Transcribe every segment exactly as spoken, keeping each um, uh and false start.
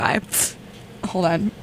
Bye. Hold on.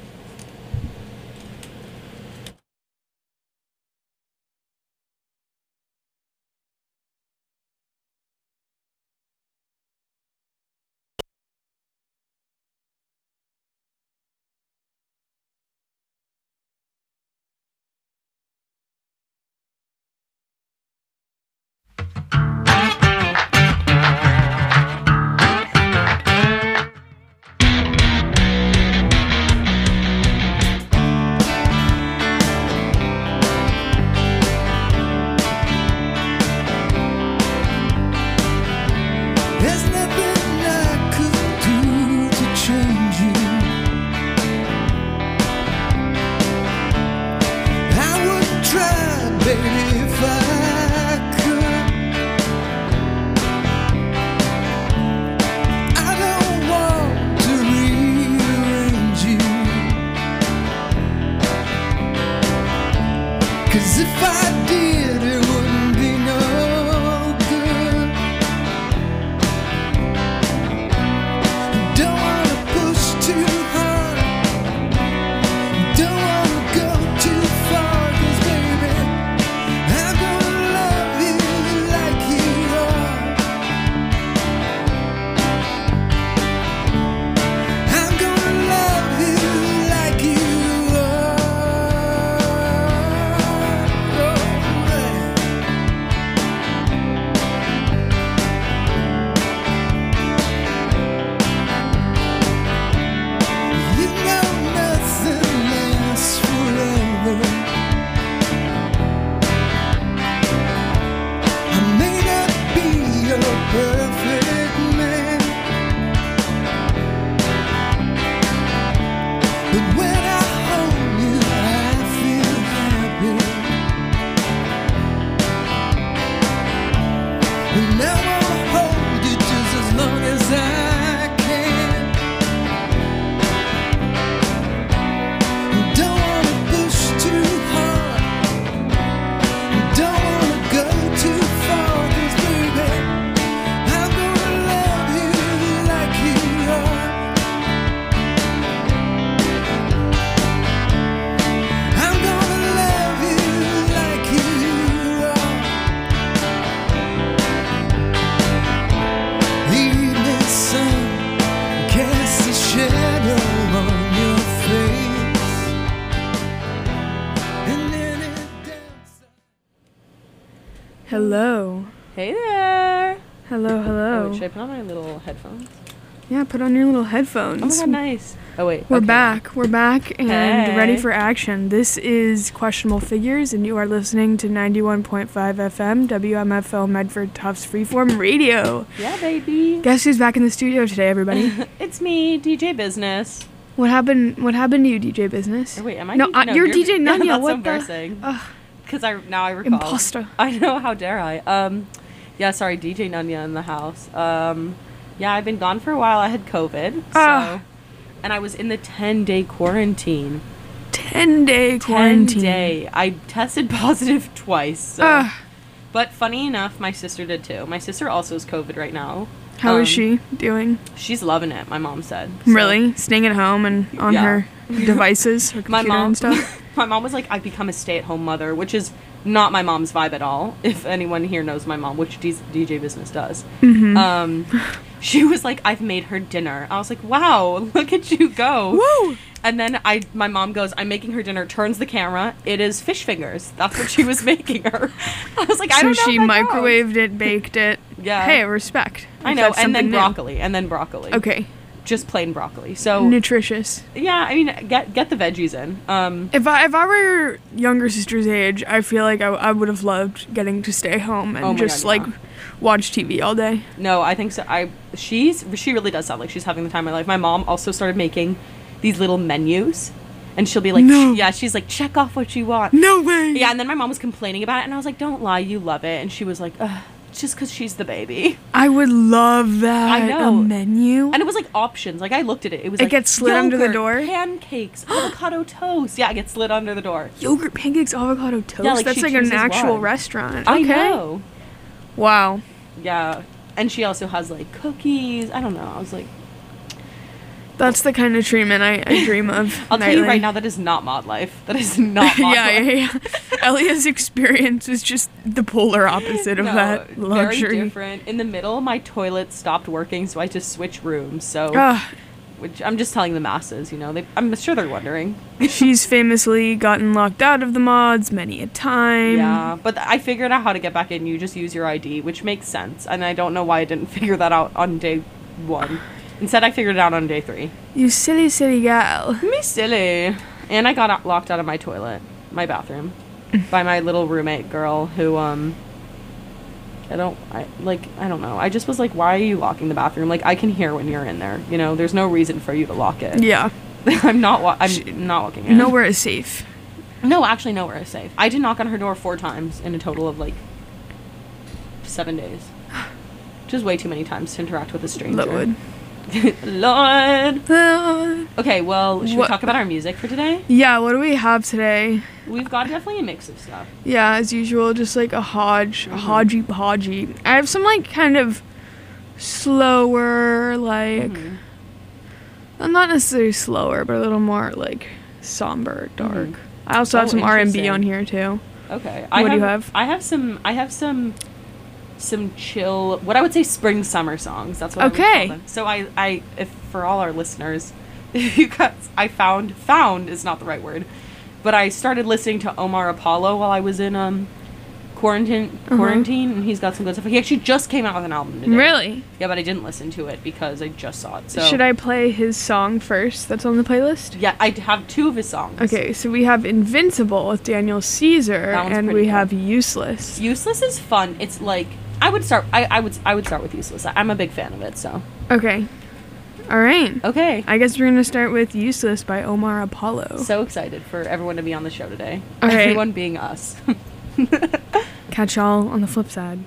Hello. Hey there. Hello, hello. Oh, wait, should I put on my little headphones? Yeah, put on your little headphones. Oh my god, nice. Oh wait. We're okay. back. We're back and Hey. ready for action. This is Questionable Figures, and you are listening to ninety-one point five F M, W M F L Medford Tufts Freeform Radio. Yeah, baby. Guess who's back in the studio today, everybody? It's me, D J Business. What happened? What happened to you, D J Business? Oh, wait, am I? No, D- uh, no you're D J Nunya. Yeah, that's what so embarrassing. the? Because I now I recall. Imposter. I know. How dare I? Um, yeah. Sorry, D J Nunya in the house. Um, yeah, I've been gone for a while. I had COVID. Ah. So, and I was in the ten day quarantine. Ten day quarantine. Ten day. I tested positive twice. So. Ah. But funny enough, my sister did too. My sister also has COVID right now. How um, is she doing? She's loving it, my mom said. So. Really? Staying at home and on Yeah. her devices, her My computer mom, and stuff? my mom was like, I've become a stay-at-home mother, which is not my mom's vibe at all. If anyone here knows my mom, which D- DJ Business does. Mm-hmm. Um, she was like, I've made her dinner. I was like, wow, look at you go. Woo! And then I, my mom goes, I'm making her dinner, turns the camera. It is fish fingers. That's what she was making her. I was like, I so don't know she if that counts. microwaved it, baked it. Yeah. Hey, respect. I if know. that's And then something new. broccoli. And then broccoli. Okay. Just plain broccoli. So, Nutritious. yeah, I mean, get get the veggies in. Um, If I if I were your younger sister's age, I feel like I, I would have loved getting to stay home and Oh my just God, like yeah. watch T V all day. No, I think so. I she's she really does sound like she's having the time of her life. My mom also started making these little menus, and she'll be like, No. yeah, she's like, check off what you want. No way. Yeah, and then my mom was complaining about it, and I was like, don't lie, you love it. And she was like, ugh, it's just because she's the baby. I would love that. I know. A menu. And it was like options. Like I looked at it, it was It like gets slid under the yogurt, door? pancakes, avocado toast. Yeah, it gets slid under the door. Yogurt, pancakes, avocado toast. Yeah, like That's she like an chooses actual one. restaurant. I Okay. know. Wow. Yeah, and she also has like cookies. I don't know. I was like, That's the kind of treatment I, I dream of. I'll tell you nightly. right now, that is not mod life. That is not mod yeah, life. yeah, yeah. Elia's experience is just the polar opposite of No, that luxury. Very different. In the middle, my toilet stopped working, so I had to switch rooms. So, Ah, which I'm just telling the masses, you know, they, I'm sure they're wondering. she's famously gotten locked out of the mods many a time. Yeah, but I figured out how to get back in. You just use your I D, which makes sense. And I don't know why I didn't figure that out on day one. Instead, I figured it out on day three. You silly, silly gal. Me silly. And I got out, locked out of my toilet, my bathroom, by my little roommate girl who, um, I don't, I, like, I don't know. I just was like, why are you locking the bathroom? Like, I can hear when you're in there. You know, there's no reason for you to lock it. Yeah. I'm not, wa- I'm Sh- not walking in. Nowhere is safe. No, actually, nowhere is safe. I did knock on her door four times in a total of, like, seven days. Which is way too many times to interact with a stranger. Lord. Lord. Lord. Okay, well, should What- we talk about our music for today? Yeah, what do we have today? We've got definitely a mix of stuff. Yeah, as usual, just like a hodge, a Mhm. hodgy podgy. I have some like kind of slower, like, Mhm. well, not necessarily slower, but a little more like somber, dark. Mhm. I also have Oh, some R and B interesting. on here too. Okay. What do you have? I have some. I have some. Some chill. What I would say, spring summer songs. That's what I Okay. would call them. So I, I, if for all our listeners, you guys, I found found is not the right word, but I started listening to Omar Apollo while I was in um quarantine Uh-huh. quarantine, and he's got some good stuff. He actually just came out with an album today. Really? Yeah, but I didn't listen to it because I just saw it. So Should I play his song first that's on the playlist? Yeah, I have two of his songs. Okay, so we have Invincible with Daniel Caesar, That one's and pretty we good. have Useless. Useless is fun. It's like I would start. I, I would. I would start with Useless. I- I'm a big fan of it. So Okay. All right. okay. I guess we're going to start with Useless by Omar Apollo. So excited for everyone to be on the show today. All right. Everyone being us. Catch y'all on the flip side.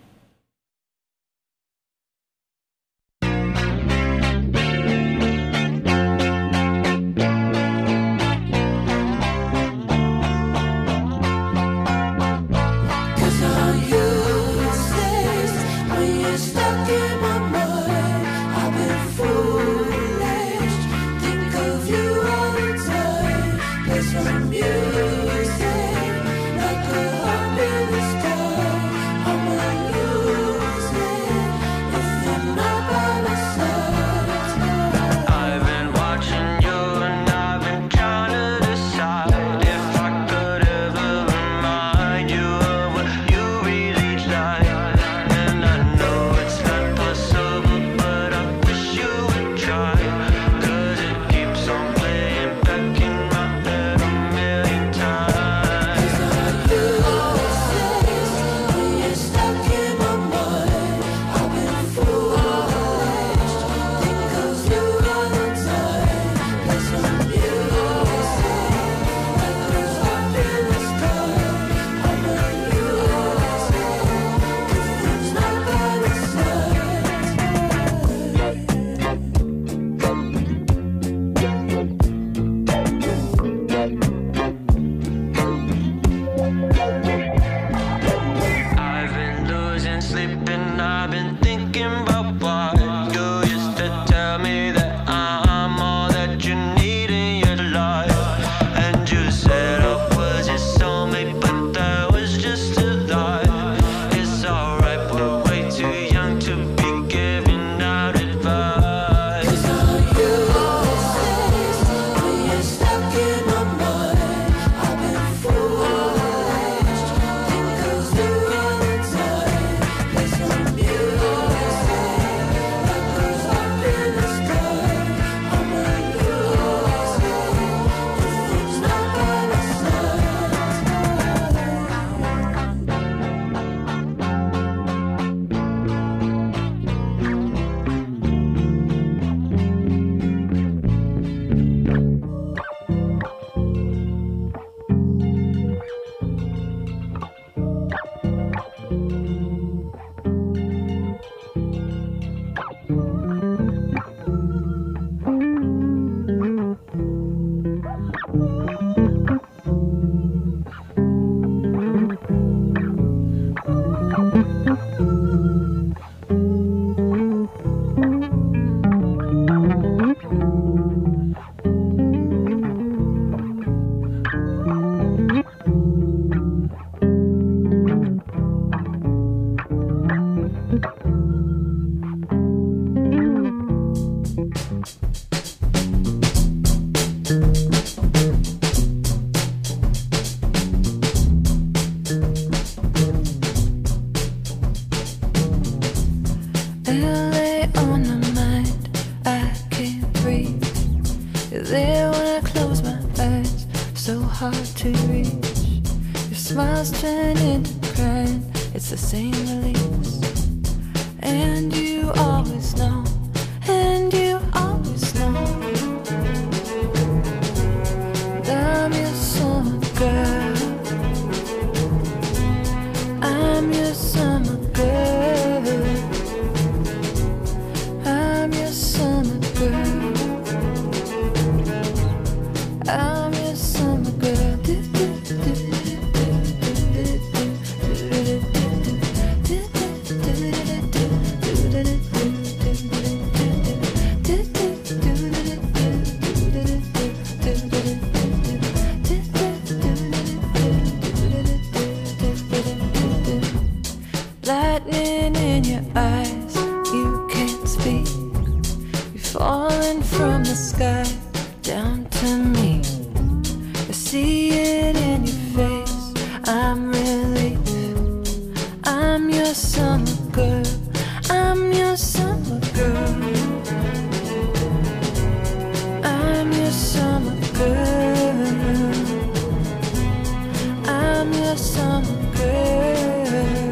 Cause I'm useless when you're stuck in my mind. I've been foolish, think of you all the time. Cause I'm useless, like a hop in the sky. I'm a You're there when I close my eyes, so hard to reach. Your smiles turn into crying, it's the same release. And you always know, and you always know that I'm your summer girl. I'm your summer girl. I'm your summer girl. I'm your summer girl. Lightning in your eyes, you can't speak. You're falling from the sky down to me. I see it in your face, I'm relief. I'm your summer girl, I'm your summer girl. I'm your summer girl. I'm your summer girl.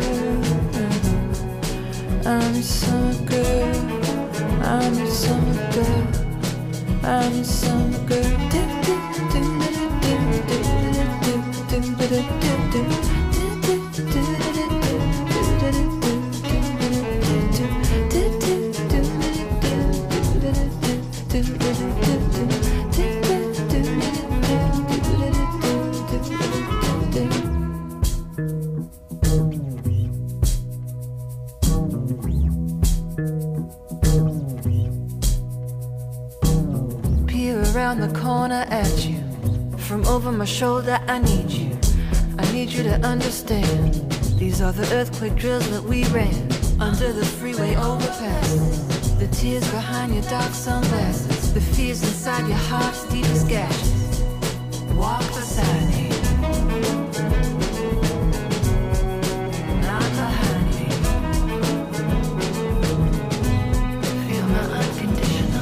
I'm your summer girl. I'm your summer girl. I'm your summer girl. Peer around the corner at you. From over my shoulder, I need you. I need you to understand. These are the earthquake drills that we ran under the freeway overpass. The tears behind your dark sunglasses, the fears inside your heart's deepest gashes. Walk beside me, not behind me. Feel my unconditional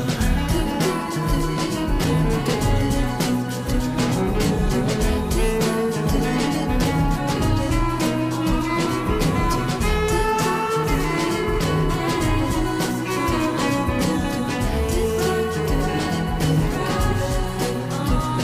love.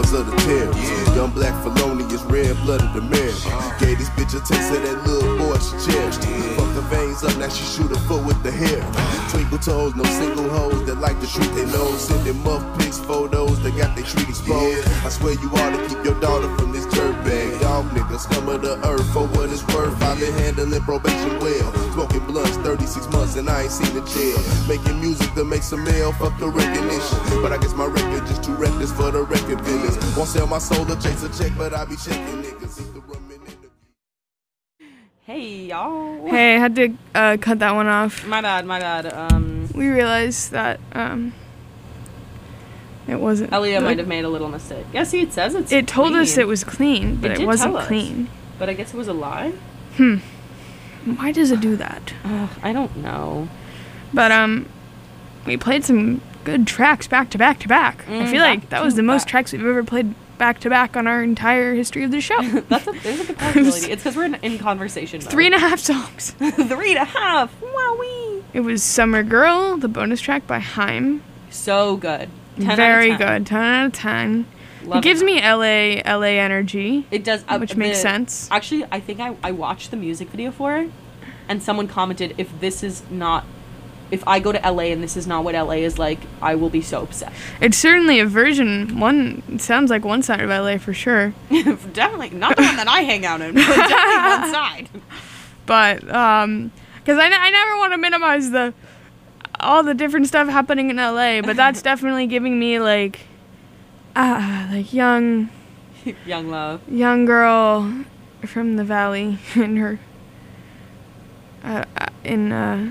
sons of the terror. Young black felonious, red blooded American. Gave this bitch a taste of that little boy she cherished. Fuck the veins up, now she shoot a foot with the hair. Twinkle toes, no single hoes that like to treat their nose. Sending muff pics, photos that got their treat exposed. I swear you ought to keep your daughter from this dirtbag. Dog nigga, scum of the earth for what it's worth. I've been handling probation well. Smoking blunts, thirty-six months and I ain't seen a jail. Making music to make some mail, fuck the recognition. But I guess my record just too reckless for the record business. Won't sell my soul to chase a check, but I be checking niggas. Eat the rum in the- Hey, y'all. Hey, I had to uh, cut that one off. My bad, my bad. Um, We realized that um, it wasn't. Elliot like- might have made a little mistake. Yeah, see, it says it's It told us clean, it was clean, but It it, did wasn't tell us. clean. But I guess it was a lie? Hmm. Why does it do that? Ugh, I don't know. But um, we played some good tracks back to back to back. I Mm, feel like back that was to the most back. tracks we've ever played back to back on our entire history of the show. That's a, there's a good possibility. It's because we're in, in conversation mode. Three and a half songs. Three and a half. Wowee. It was Summer Girl, the bonus track by Haim. So good. ten Very out of ten. good. ten out of ten. Love it gives me L A L A energy. It does, uh, which makes the- sense. Actually, I think I, I watched the music video for it, and someone commented, if this is not, if I go to L A and this is not what L A is like, I will be so upset. It's certainly a version. One it sounds like one side of L A for sure. Definitely not the one that I hang out in, but definitely one side. But um, because I, n- I never want to minimize the all the different stuff happening in L A, but that's definitely giving me like ah like young Young love. young girl from the valley in her uh, uh, in uh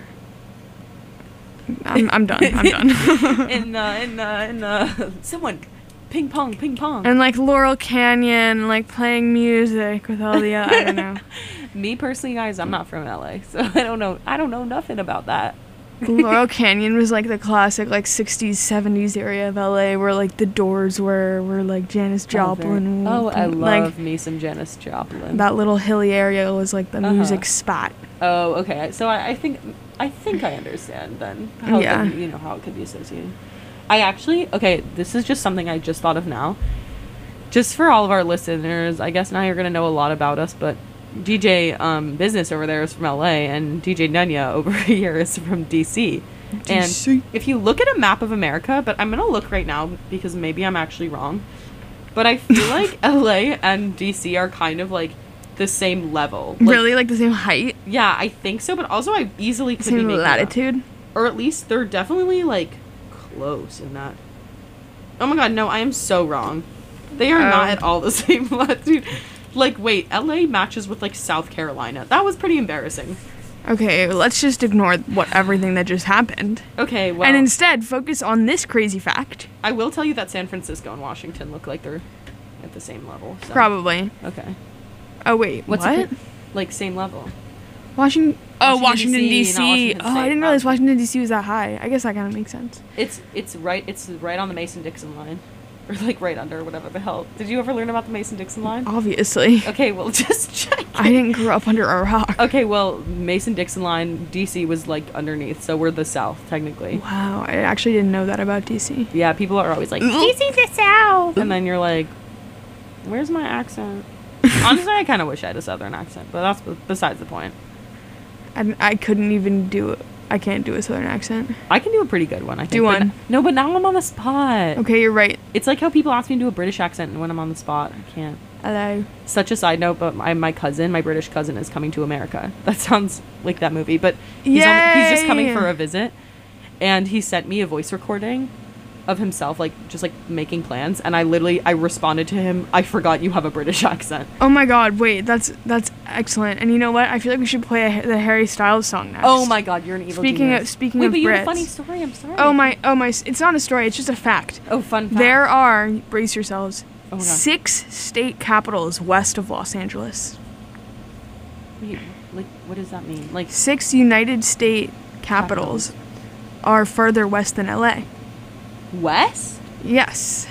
I'm I'm done. I'm done. in uh, in uh, in uh, someone, ping pong, ping pong. And like Laurel Canyon, like playing music with all the uh, I don't know. Me personally, guys, I'm not from L A, so I don't know. I don't know nothing about that. Laurel Canyon was like the classic like sixties, seventies area of L A where like the Doors were, where like Janis Joplin. Oh, I like, love me some Janis Joplin. that little hilly area was like the Uh-huh. music spot. Oh, okay. So I, I think I think I understand then how Yeah. it could, you know how it could be associated. I actually okay. This is just something I just thought of now. Just for all of our listeners, I guess now you're gonna know a lot about us. But D J um, Business over there is from L A, and D J Nenya over here is from D C. D C. And if you look at a map of America, but I'm gonna look right now because maybe I'm actually wrong. But I feel like L A and D C are kind of like the same level. Like, Really, like the same height, yeah, I think so, but also I easily could be same making it up. latitude. Or at least they're definitely like close in that. Oh my god, no, I am so wrong. They are not Oh. at all the same latitude. Like, wait, L A matches with like South Carolina. That was pretty embarrassing. Okay, let's just ignore what everything that just happened, Okay, well, and instead focus on this crazy fact. I will tell you that San Francisco and Washington look like they're at the same level. So. Probably. Okay. Oh wait, What's what? it? Like same level. Washington. Oh, Washington, Washington D D C, C. not Washington Oh, I State. didn't realize Oh. Washington D C was that high. I guess that kind of makes sense. It's it's right it's right on the Mason-Dixon line. Or like right under, whatever the hell. Did you ever learn about the Mason-Dixon line? Obviously. Okay, well, just check. I didn't grow up under a rock. Okay, well, Mason-Dixon line, D C was like underneath, so we're the South, technically. Wow, I actually didn't know that about D C. Yeah, people are always like, D C's the South! And then you're like, where's my accent? Honestly, I kind of wish I had a Southern accent, but that's b- besides the point. I, I couldn't even do it. I can't do a Southern accent. I can do a pretty good one, I think. Do but one. n- no, but now I'm on the spot. Okay, you're right. It's like how people ask me to do a British accent, and when I'm on the spot, I can't. Hello. Such a side note, but my, my cousin, my British cousin, is coming to America. That sounds like that movie, but he's, on, he's just coming Yay! for a visit, and he sent me a voice recording of himself, like just like making plans, and I literally I responded to him, I forgot you have a British accent. Oh my God! Wait, that's that's excellent. And you know what? I feel like we should play a, the Harry Styles song next. Oh my god, you're an evil Speaking genius. of- speaking Wait, of but you have a Brits. funny story. I'm sorry. Oh my! Oh my! It's not a story. It's just a fact. Oh, fun fact. There are, brace yourselves, Oh my God. six state capitals west of Los Angeles. Wait, like, what does that mean? Like, Six United State capitals are further west than L A. west? Yes.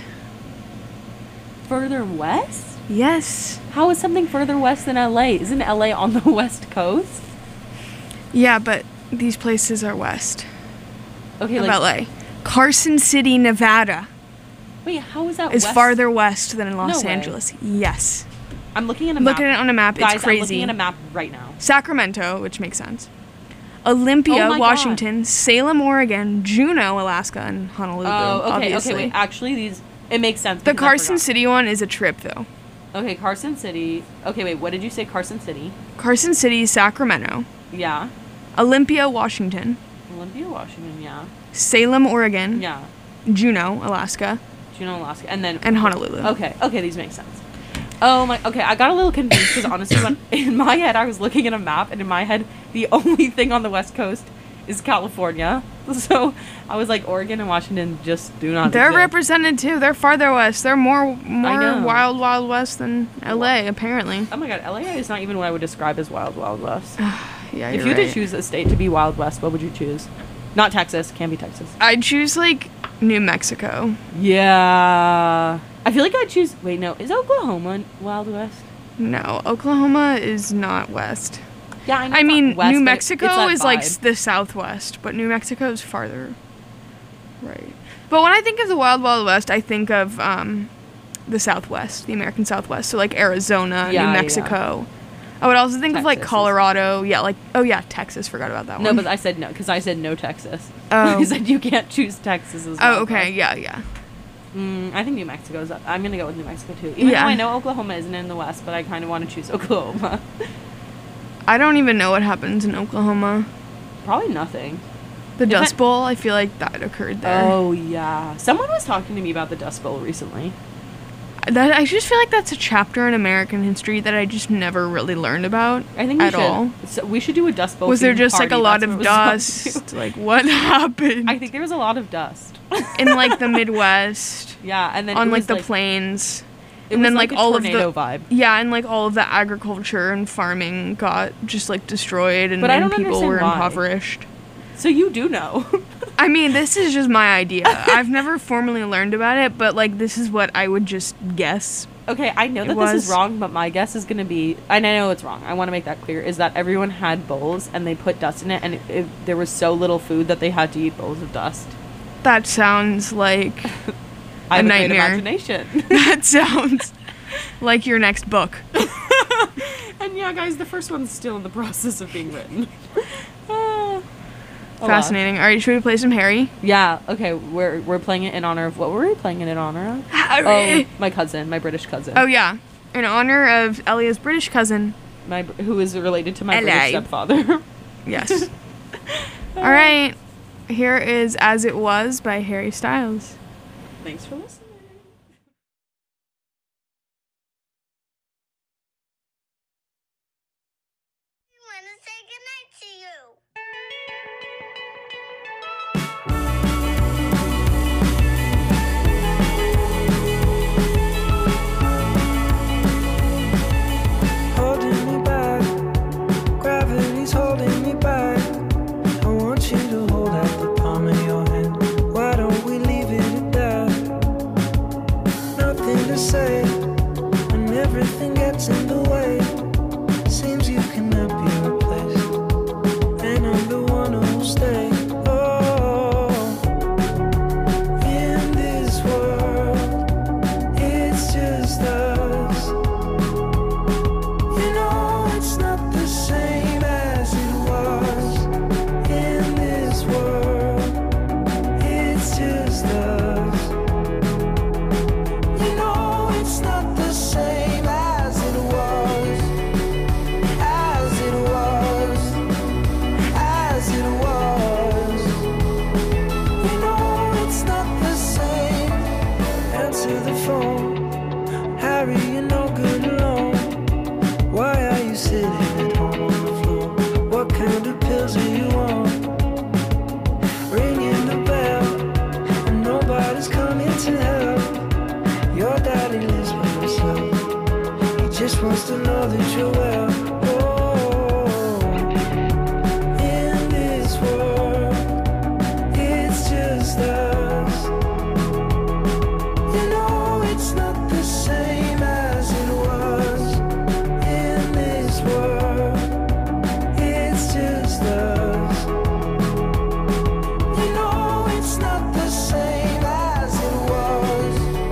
Further west? Yes. How is something further west than L A? Isn't L A on the west coast? Yeah, but these places are west Okay, of like, L A. Carson City, Nevada. Wait, how is that is west? farther west than in Los No way. Angeles. Yes. I'm looking at a I'm map. looking at it on a map. Guys, It's crazy. I'm looking at a map right now. Sacramento, which makes sense. Olympia, Oh my Washington, Salem, Oregon, Juneau, Alaska, and Honolulu. Oh, okay, obviously. okay, wait. Actually, these it makes sense. The because I Carson forgot. City one is a trip, though. Okay, Carson City. Okay, wait. What did you say? Carson City. Carson City, Sacramento, Yeah. Olympia, Washington, Olympia, Washington. Yeah. Salem, Oregon, Yeah. Juneau, Alaska, Juneau, Alaska, and then and Honolulu. Okay, okay, these make sense. Oh my, okay, I got a little confused because honestly, when, in my head, I was looking at a map, and in my head, the only thing on the West Coast is California. So I was like, Oregon and Washington just do not. They're exist. represented too. They're farther west. They're more more know. wild, wild west than L A. Apparently. Oh my god, L A is not even what I would describe as wild, wild west. Yeah, If you're you had right. to choose a state to be wild west, what would you choose? Not Texas, can be Texas. I'd choose like New Mexico. Yeah, I feel like I'd choose. Wait, no, is Oklahoma wild west? No, Oklahoma is not west. Yeah, I know. I it's not mean, west, New but Mexico it's that is like vibe. s- the southwest, but New Mexico is farther. Right. But when I think of the Wild Wild West, I think of um, the Southwest, the American Southwest. So like Arizona, Yeah, New yeah. Mexico. I would also think of like Texas is- Colorado. Yeah, like oh yeah, Texas. Forgot about that No, one. but I said no because I said no Texas. Oh. I said you can't choose Texas as oh well. okay, yeah, yeah. Mm, I think New Mexico's up. I'm gonna go with New Mexico too. Even Yeah. though I know Oklahoma isn't in the West, but I kind of want to choose Oklahoma. I don't even know what happens in Oklahoma. Probably nothing. The If Dust I- Bowl. I feel like that occurred there. Oh yeah, someone was talking to me about the Dust Bowl recently. That I just feel like that's a chapter in American history that I just never really learned about I think we at should. all. So we should do a Dust Bowl. Was there themed just like a party. lot That's of what it was supposed to dust? Like what happened? I think there was a lot of dust. in like the Midwest, Yeah, and then on it like was, the plains, it and was then like, a all of tornado the vibe. yeah, and like all of the agriculture and farming got just like destroyed, and But I then don't people understand were why. impoverished. So you do know. I mean, this is just my idea. I've never formally learned about it, but like this is what I would just guess. Okay, I know It that this was- is wrong, but my guess is gonna be, and I know it's wrong. I want to make that clear. Is that everyone had bowls and they put dust in it, and it, it, there was so little food that they had to eat bowls of dust. That sounds like I have A a great nightmare. imagination. that sounds like your next book. And yeah, guys, the first one's still in the process of being written. Ah. Oh, wow. Fascinating. All right, should we play some Harry? Yeah. Okay, we're we're playing it in honor of what were we playing it in honor of? Oh, Harry. my cousin, my British cousin. Oh yeah, in honor of Elia's British cousin. my br- who is related to my L A. British stepfather. Yes. All right. Here is As It Was by Harry Styles. Thanks for listening. I want to say goodnight to you. Holding me back, gravity's holding me back. I want you to hold out the palm of your hand. Why don't we leave it at that? Nothing to say when everything gets in the way. Seems you cannot be replaced, and I'm the one who'll stay. Oh, in this world, it's just us. You know it's not the same as it was. In this world, it's just us. You know it's not the same as it was. As it was. As it was. You know it's not the same. Answer the phone. Harry, you're no good alone. Why are you sitting at home on the floor? What kind of pills are you on? Ringing the bell, and nobody's coming to help. Your daddy lives by himself. He just wants to know that you're well. Oh, in this world, it's just us. You know it's not the same as it was. In this world, it's just us. You know it's not the same as it was.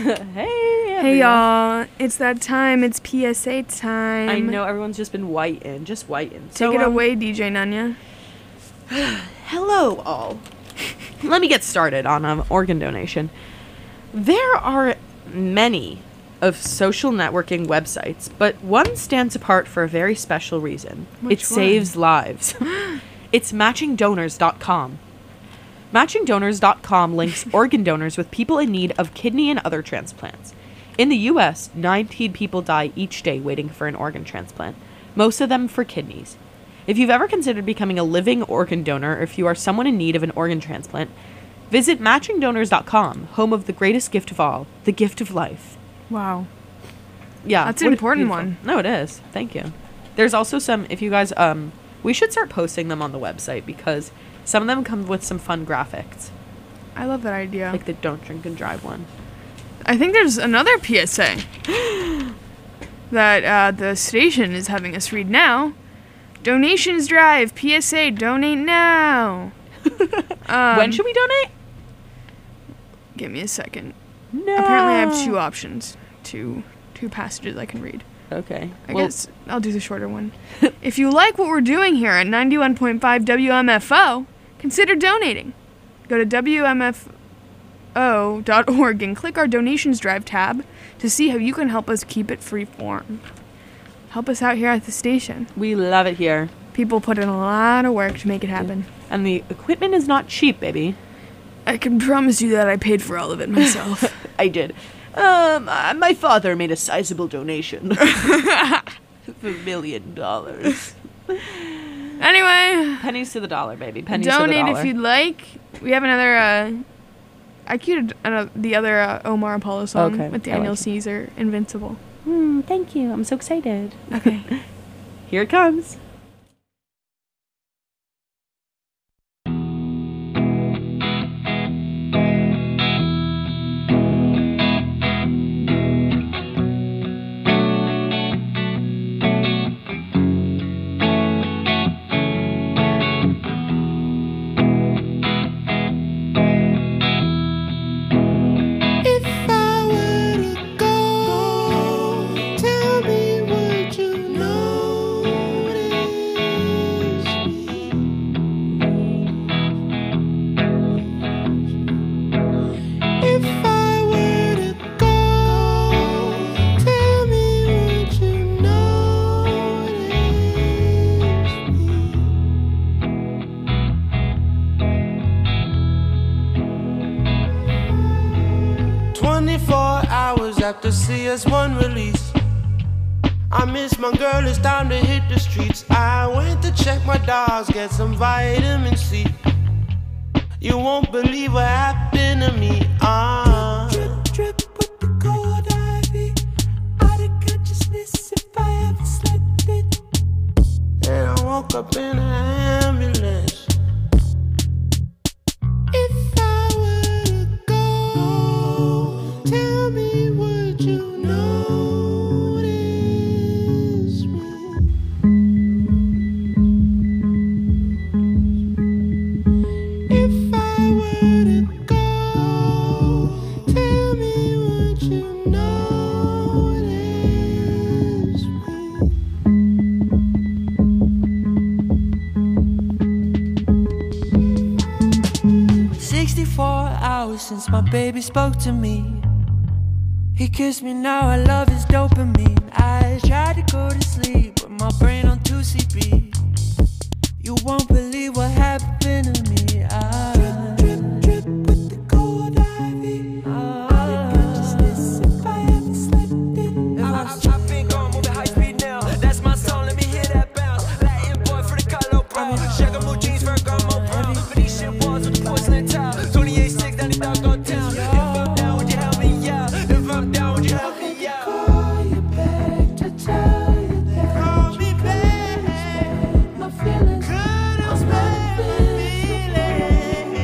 Hey, Hey y'all, it's that time. It's P S A time. I know everyone's just been whiting, just whiting. Take so, it um, away, D J Nanya. Hello, all. Let me get started on um, organ donation. There are many of social networking websites, but one stands apart for a very special reason. Which it one? saves lives. It's matching donors dot com. matching donors dot com links organ donors with people in need of kidney and other transplants. In the U S, nineteen people die each day waiting for an organ transplant, most of them for kidneys. If you've ever considered becoming a living organ donor, or if you are someone in need of an organ transplant, visit matching donors dot com, home of the greatest gift of all, the gift of life. Wow. Yeah. That's an what a important beautiful- one. No, it is. Thank you. There's also some, if you guys, um, we should start posting them on the website because some of them come with some fun graphics, I love that idea. like the don't drink and drive one. I think there's another P S A that uh, the station is having us read now. Donations drive, P S A, donate now. um, When should we donate? Give me a second. No. Apparently I have two options. Two two passages I can read. Okay. I well, guess I'll do the shorter one. If you like what we're doing here at ninety-one point five W M F O, consider donating. Go to W M F O dot org and click our Donations Drive tab to see how you can help us keep it free form. Help us out here at the station. we love it here. People put in a lot of work to make it happen. And the equipment is not cheap, baby. I can promise you that I paid for all of it myself. I did. Um, uh, my father made a sizable donation. A million dollars. Anyway, Pennies to the dollar, baby. Pennies to the donate dollar. if you'd like. We have another, uh, I queued uh, the other uh, Omar Apollo song Okay, with I Daniel like it. Caesar, Invincible. Mm, thank you. I'm so excited. Okay. Here it comes. If I were to go, tell me, would you notice me? If I were to go, tell me, would you notice me? twenty-four hours after C S one release, I miss my girl, it's time to hit the streets. I went to check my dogs, get some vitamin C. You won't believe what happened to me. Ah. Drip, drip, drip with the cold I V. Out of consciousness if I ever slept it. And I woke up in an ambulance. If I were to go, tell me, would you notice me? If I were to go, tell me, would you notice me? sixty-four hours since my baby spoke to me. He kissed me, now I love his dopamine. I tried to go to sleep, but my brain on two C P. You won't believe what happened to me. I drip, drip, drip with the cold I V. Out of consciousness if I ever slept it. I, I, I been gone, moving high speed now. That's my song, let me hear that bounce. Latin boy for the color brown. Shagamo jeans, Ferragamo brown. Venetian walls with the porcelain tile. twenty-eight six, down the doggone town. If I'm down, would you help me out? If I'm down, would you help me out? Call you back to tell you that. Call me back. My feelings. I'm feeling.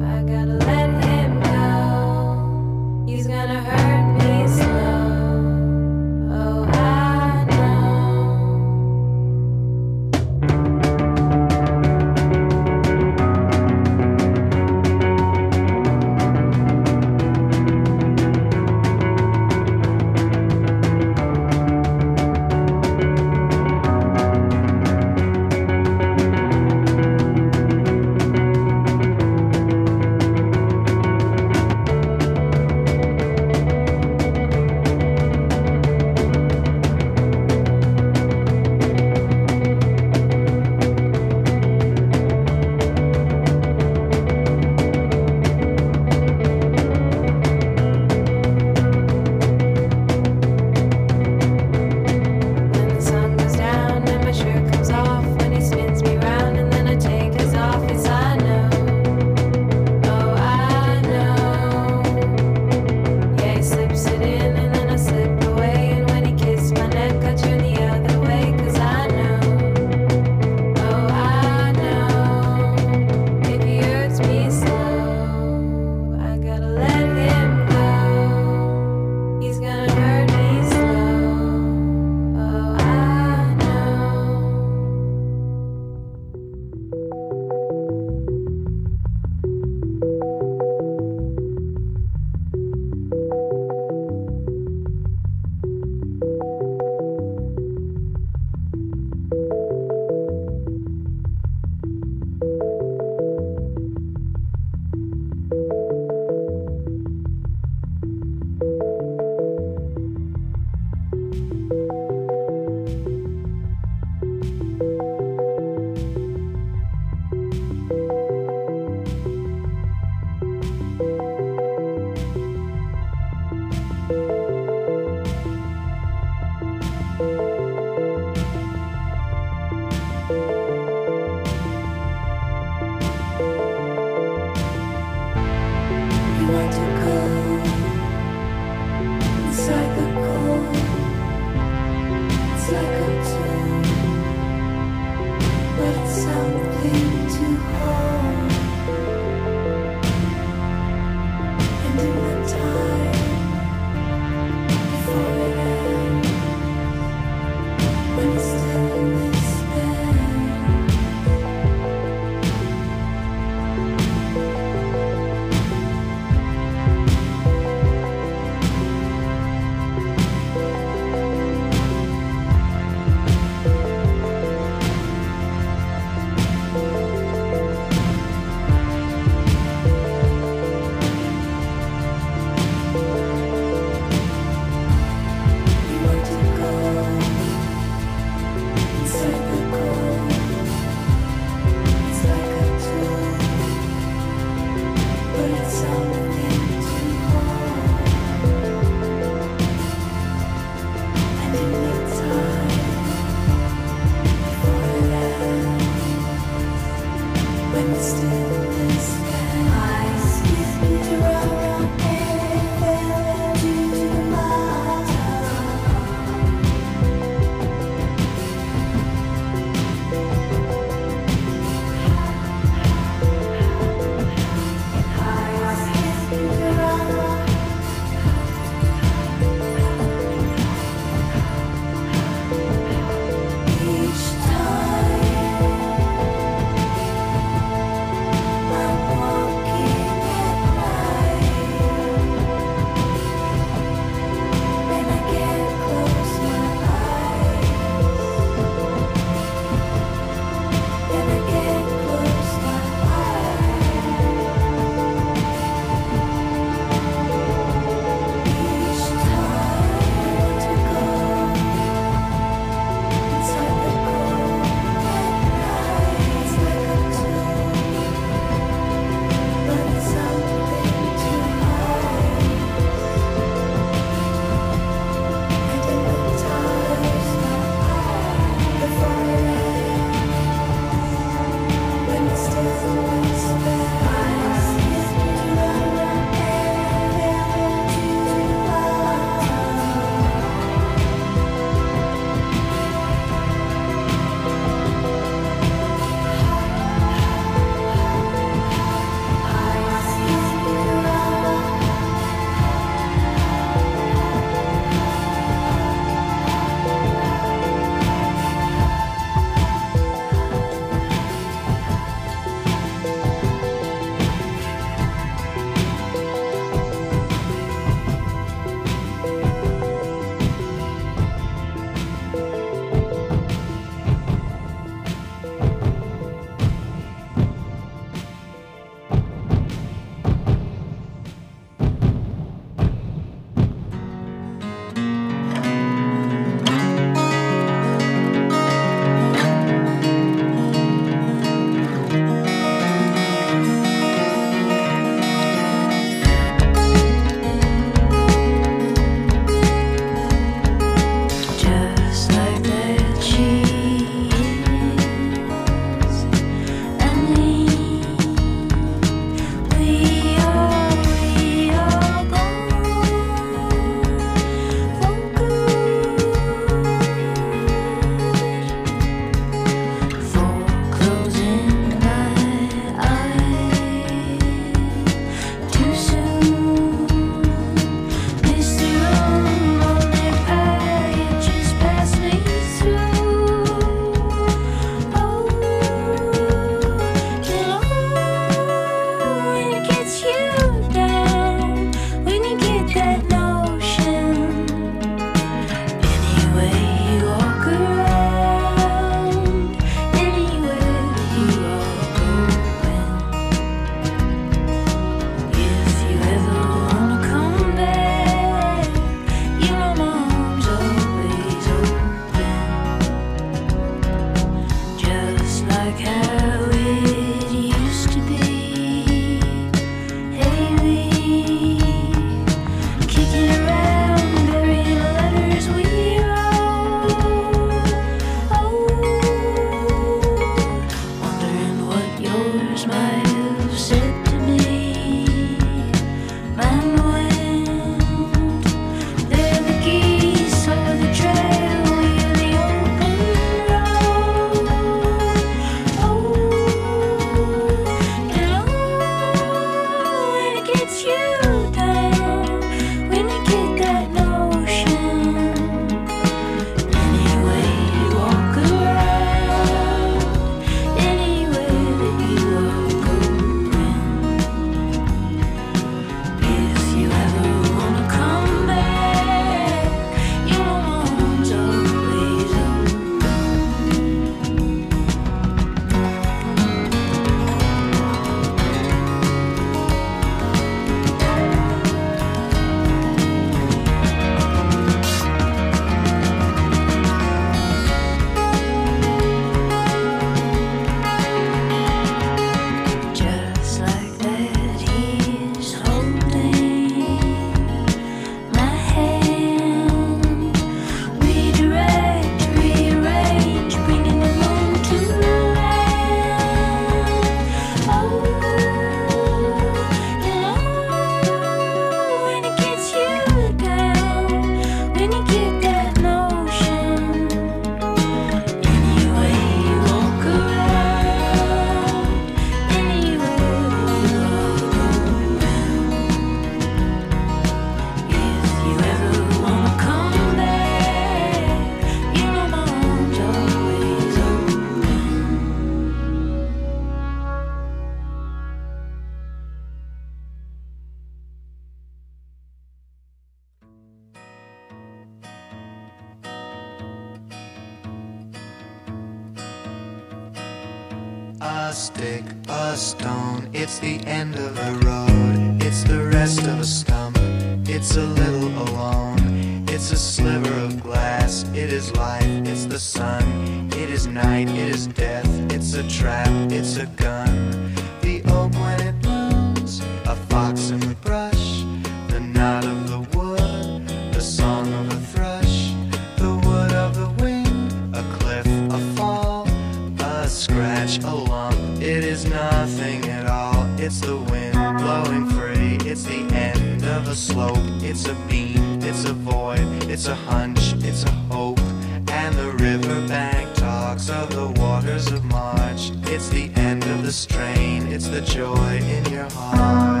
A stick, a stone, it's the end of the road. It's the rest of a stump, it's a little alone. It's a sliver of glass, it is life, it's the sun. It is night, it is death, it's a trap, it's a gun. The oak when it blooms, a fox in the brush. The knot of the wood, the song of a thrush. The wood of the wind, a cliff, a fall. A scratch, a lump, it is nothing at all. It's the wind blowing free, it's the end of a slope. It's a beam, it's a void, it's a hunch, it's a hope. And the riverbank talks of the waters of March. It's the end of the strain, it's the joy in your heart.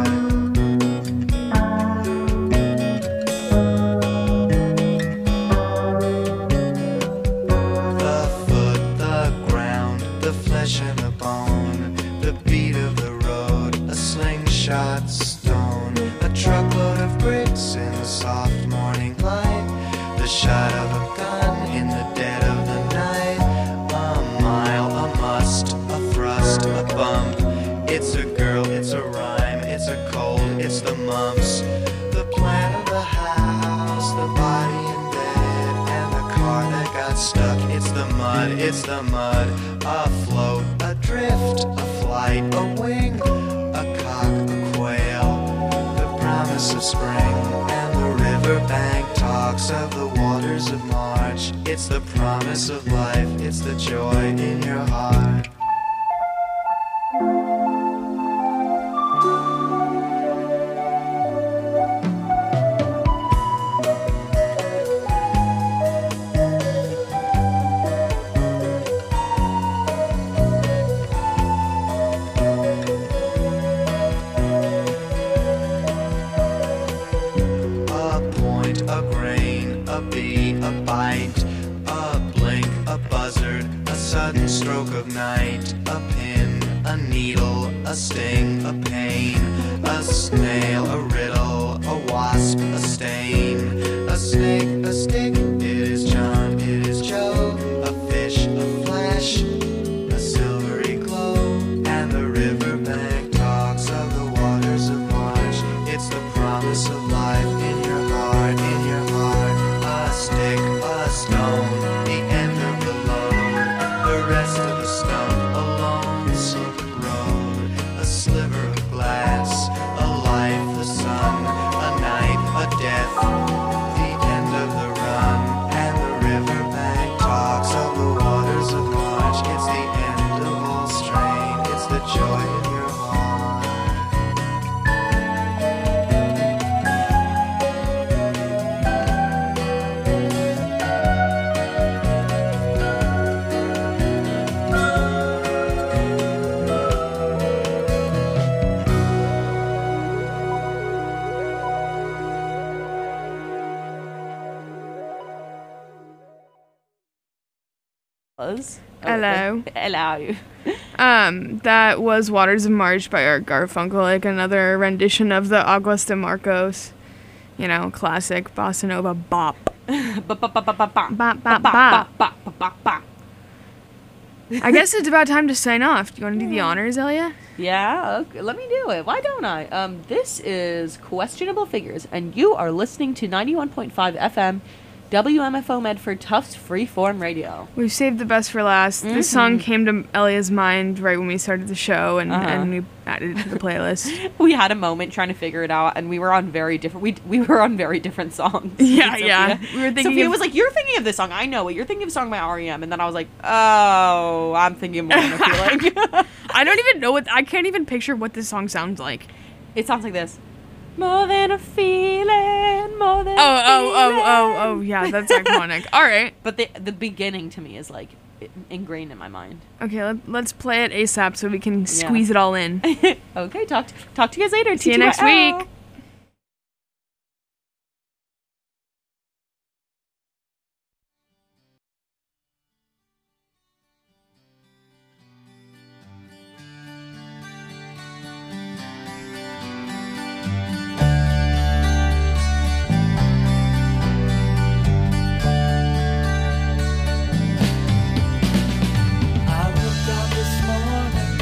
And a bone, the beat of the road, a slingshot stone, a truckload of bricks in the soft morning light, the shot of a gun in the dead of the night, a mile, a must, a thrust, a bump. It's a girl, it's a rhyme, it's a cold, it's the mumps, the plan of the house, the body in bed, and the car that got stuck. It's the mud, it's the mud. A float, a drift, a flight, a wing, a cock, a quail, the promise of spring, and the riverbank talks of the waters of March. It's the promise of life, it's the joy in your heart. Stroke of night, a pin, a needle, a sting, a pain, a snail, a riddle, a wasp, a stain, a snake, a stick. It is John, it is Joe, a fish, a flash, a silvery glow, and the riverbank talks of the waters of March. It's the promise of life in your heart, in your heart. A stick, a stone, the end of the load, the rest of the stump, a lonesome road, a sliver of glass, a life, the sun, a night, a death, the end of the run, and the riverbank talks of the waters of March. It's the end of all strain, it's the joy in your heart. Was. Hello. Hello. Um, that was Waters of March by Art Garfunkel, like another rendition of the Aguas de Marcos, you know, classic bossa nova bop. Bop, bop, bop, bop, bop, bop. Bop, bop, Bop, bop. bop, bop, bop, bop, bop. I guess it's about time to sign off. Do you want to do the honors, Elia? Yeah, okay, let me do it. Why don't I? Um, this is Questionable Figures, and you are listening to ninety-one point five F M W M F O Medford Tufts Freeform Radio. We've saved the best for last. Mm-hmm. This song came to Elia's mind right when we started the show, and, Uh-huh. and we added it to the playlist. We had a moment trying to figure it out, and we were on very different. We we were on very different songs. Yeah, Sophia. yeah. We were thinking Sophia of- was like, "You're thinking of this song. I know it. You're thinking of a song by R E M." And then I was like, "Oh, I'm thinking of More Than a Feeling." I don't even know what. I can't even picture what this song sounds like. It sounds like this. More than a feeling, more than Oh, a oh, oh, feeling. oh, oh, yeah, that's iconic. All right. But the the beginning to me is like i- ingrained in my mind. Okay, let, let's play it ASAP so we can squeeze it all in. Okay, talk to, talk to you guys later. See you next T T Y L. week. I looked out this morning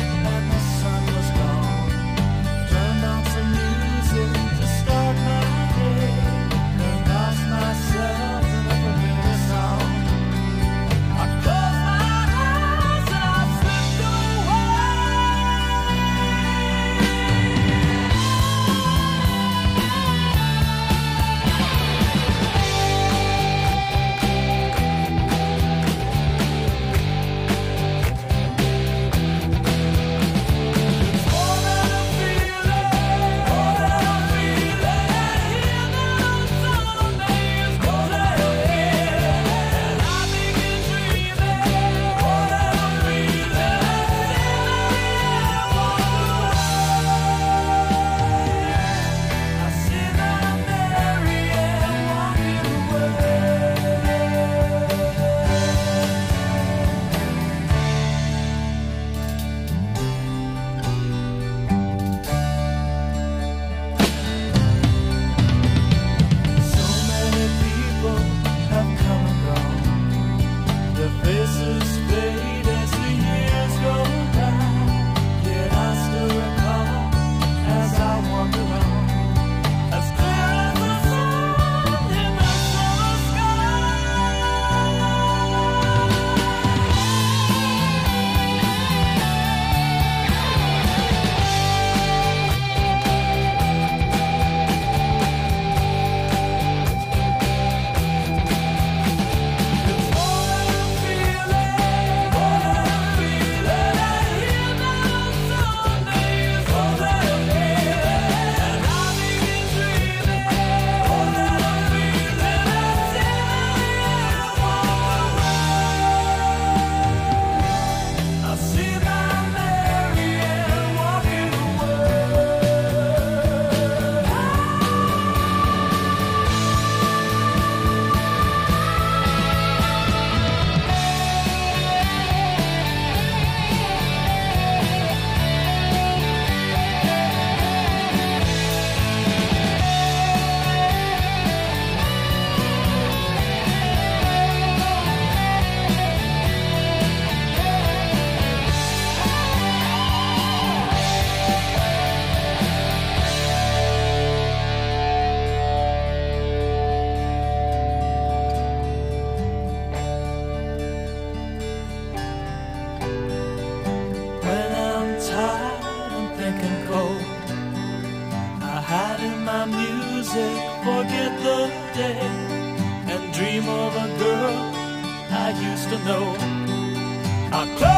music, forget the day, and dream of a girl I used to know. I close